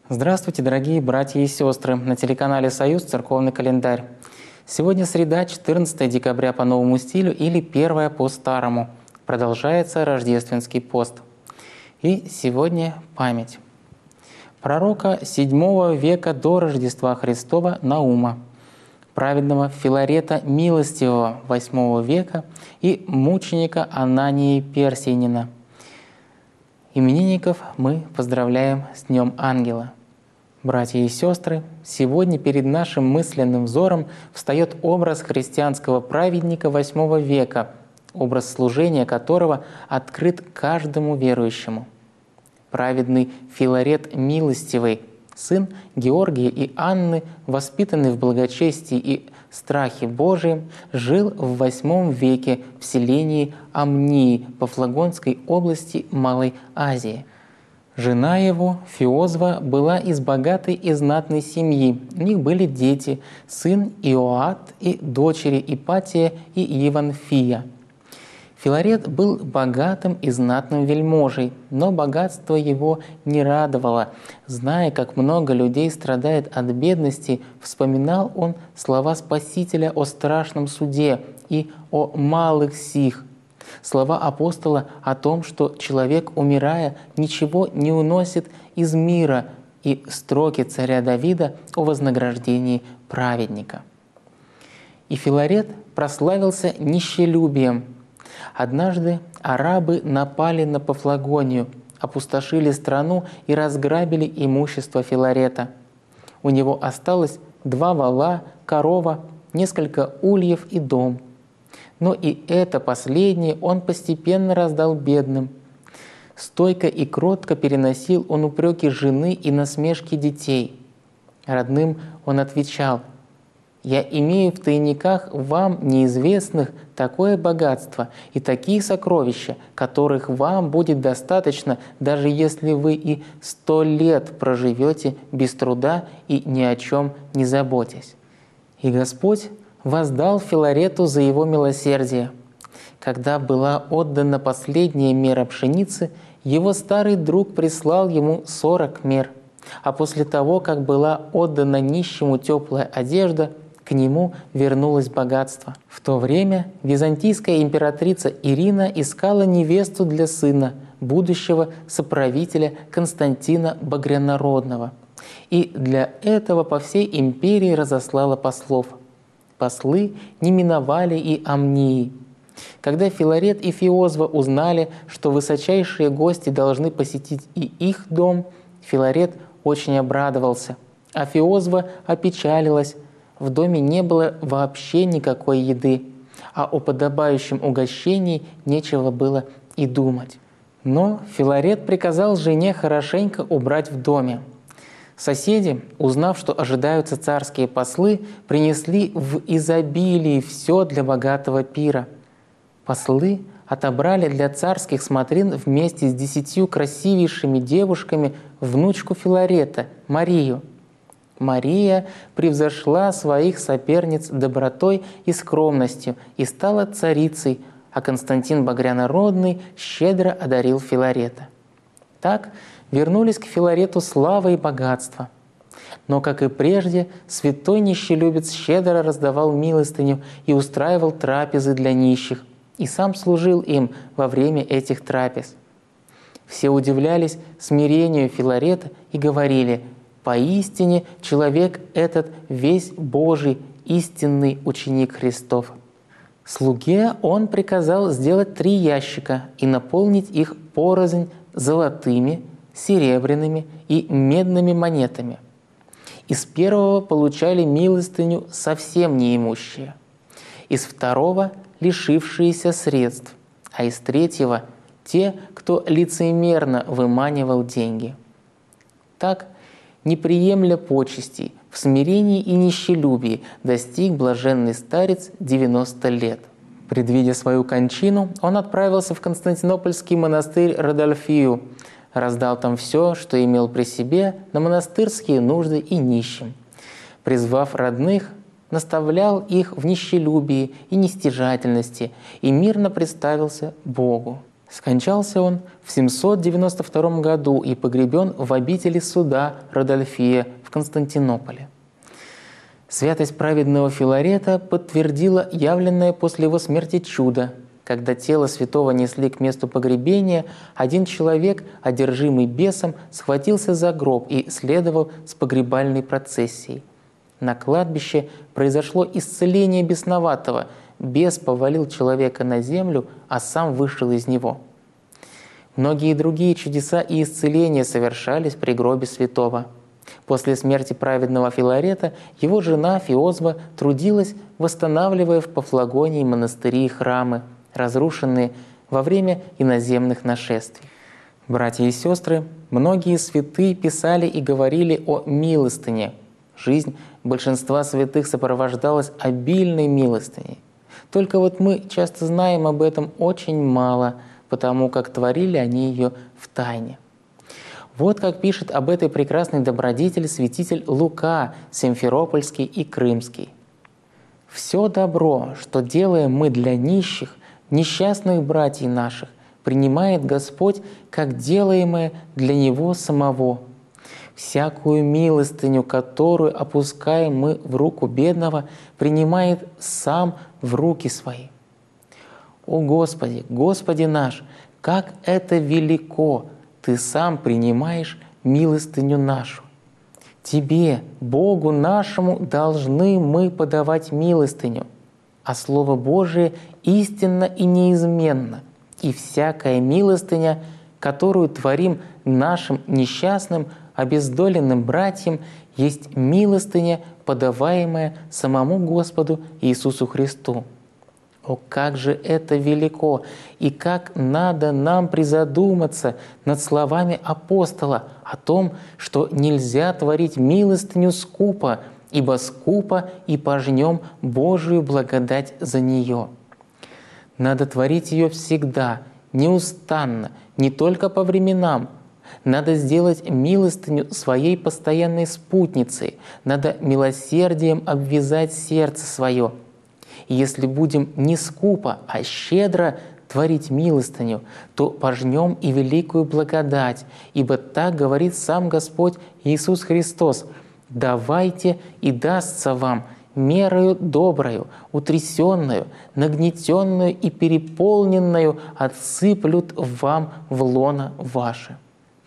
Здравствуйте, дорогие братья и сестры! На телеканале «Союз» церковный календарь. Сегодня среда, 14 декабря по новому стилю или 1 по старому. Продолжается рождественский пост. И сегодня память пророка VII века до Рождества Христова Наума, праведного Филарета Милостивого VIII века и мученика Анании Персиянина. Именинников мы поздравляем с Днем Ангела. Братья и сестры, сегодня перед нашим мысленным взором встает образ христианского праведника VIII века, образ служения которого открыт каждому верующему. Праведный Филарет Милостивый, сын Георгия и Анны, воспитанный в благочестии и страхе Божием, жил в VIII веке в селении Амнии Пафлагонской области Малой Азии. Жена его, Феозва, была из богатой и знатной семьи. У них были дети, сын Иоат и дочери Ипатия и Еванфия. Филарет был богатым и знатным вельможей, но богатство его не радовало. Зная, как много людей страдает от бедности, вспоминал он слова Спасителя о страшном суде и о малых сих. Слова апостола о том, что человек, умирая, ничего не уносит из мира, и строки царя Давида о вознаграждении праведника. И Филарет прославился нищелюбием. Однажды арабы напали на Пафлагонию, опустошили страну и разграбили имущество Филарета. У него осталось 2 вола, корова, несколько ульев и дом. Но и это последнее он постепенно раздал бедным. Стойко и кротко переносил он упреки жены и насмешки детей. Родным он отвечал: «Я имею в тайниках вам неизвестных такое богатство и такие сокровища, которых вам будет достаточно, даже если вы и 100 лет проживете без труда и ни о чем не заботясь». И Господь воздал Филарету за его милосердие. Когда была отдана последняя мера пшеницы, его старый друг прислал ему 40 мер, а после того, как была отдана нищему теплая одежда, к нему вернулось богатство. В то время византийская императрица Ирина искала невесту для сына, будущего соправителя Константина Багрянародного, и для этого по всей империи разослала послов. Послы не миновали и Амнии. Когда Филарет и Феозва узнали, что высочайшие гости должны посетить и их дом, Филарет очень обрадовался, а Феозва опечалилась. В доме не было вообще никакой еды, а о подобающем угощении нечего было и думать. Но Филарет приказал жене хорошенько убрать в доме. Соседи, узнав, что ожидаются царские послы, принесли в изобилии все для богатого пира. Послы отобрали для царских смотрин вместе с 10 красивейшими девушками внучку Филарета, Марию. Мария превзошла своих соперниц добротой и скромностью и стала царицей, а Константин Багрянародный щедро одарил Филарета. Так вернулись к Филарету слава и богатство. Но, как и прежде, святой нищелюбец щедро раздавал милостыню и устраивал трапезы для нищих, и сам служил им во время этих трапез. Все удивлялись смирению Филарета и говорили: «Поистине человек этот весь Божий, истинный ученик Христов». Слуге он приказал сделать 3 ящика и наполнить их порознь золотыми, серебряными и медными монетами. Из первого получали милостыню совсем неимущие, из второго – лишившиеся средств, а из третьего – те, кто лицемерно выманивал деньги. Так, не приемля почестей, в смирении и нищелюбии достиг блаженный старец 90 лет. Предвидя свою кончину, он отправился в Константинопольский монастырь Родольфию, раздал там все, что имел при себе, на монастырские нужды и нищим. Призвав родных, наставлял их в нищелюбии и нестяжательности и мирно представился Богу. Скончался он в 792 году и погребен в обители суда Родольфия в Константинополе. Святость праведного Филарета подтвердила явленное после его смерти чудо. Когда тело святого несли к месту погребения, один человек, одержимый бесом, схватился за гроб и следовал с погребальной процессией. На кладбище произошло исцеление бесноватого. Бес повалил человека на землю, а сам вышел из него. Многие другие чудеса и исцеления совершались при гробе святого. После смерти праведного Филарета его жена Феозба трудилась, восстанавливая в Пафлагонии монастыри и храмы, разрушенные во время иноземных нашествий. Братья и сестры, многие святые писали и говорили о милостыне. Жизнь большинства святых сопровождалась обильной милостыней. Только вот мы часто знаем об этом очень мало, потому как творили они ее в тайне. Вот как пишет об этой прекрасной добродетели святитель Лука, Симферопольский и Крымский. «Все добро, что делаем мы для нищих, несчастных братьев наших, принимает Господь, как делаемое для Него самого. Всякую милостыню, которую опускаем мы в руку бедного, принимает Сам в руки свои. О Господи, Господи наш, как это велико! Ты Сам принимаешь милостыню нашу. Тебе, Богу нашему, должны мы подавать милостыню, а Слово Божие истинно и неизменно, и всякая милостыня, которую творим нашим несчастным, обездоленным братьям, есть милостыня, подаваемая самому Господу Иисусу Христу. О, как же это велико! И как надо нам призадуматься над словами апостола о том, что нельзя творить милостыню скупо, ибо скупо и пожнем Божию благодать за нее. Надо творить ее всегда, неустанно, не только по временам. Надо сделать милостыню своей постоянной спутницей, надо милосердием обвязать сердце свое. И если будем не скупо, а щедро творить милостыню, то пожнем и великую благодать, ибо так говорит сам Господь Иисус Христос: «Давайте, и дастся вам мерою доброю, утрясенную, нагнетенную и переполненную отсыплют вам в лоно ваше».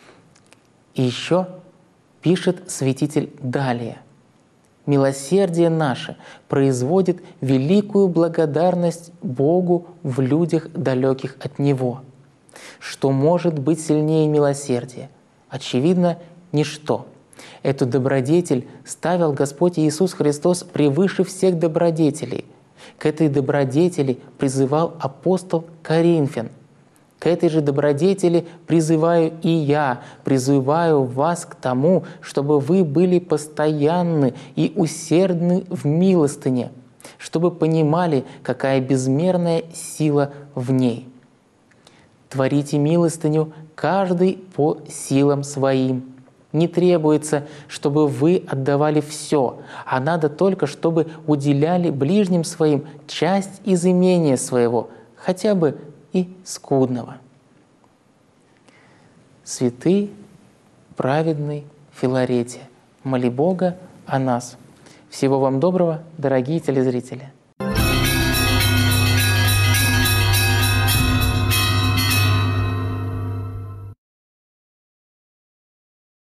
И еще пишет святитель далее: «Милосердие наше производит великую благодарность Богу в людях, далеких от Него». Что может быть сильнее милосердия? Очевидно, ничто. Эту добродетель ставил Господь Иисус Христос превыше всех добродетелей. К этой добродетели призывал апостол Коринфян. К этой же добродетели призываю и я, призываю вас к тому, чтобы вы были постоянны и усердны в милостыне, чтобы понимали, какая безмерная сила в ней. Творите милостыню каждый по силам своим. Не требуется, чтобы вы отдавали все, а надо только, чтобы уделяли ближним своим часть из имения своего, хотя бы и скудного. Святый, праведный Филарете, моли Бога о нас. Всего вам доброго, дорогие телезрители!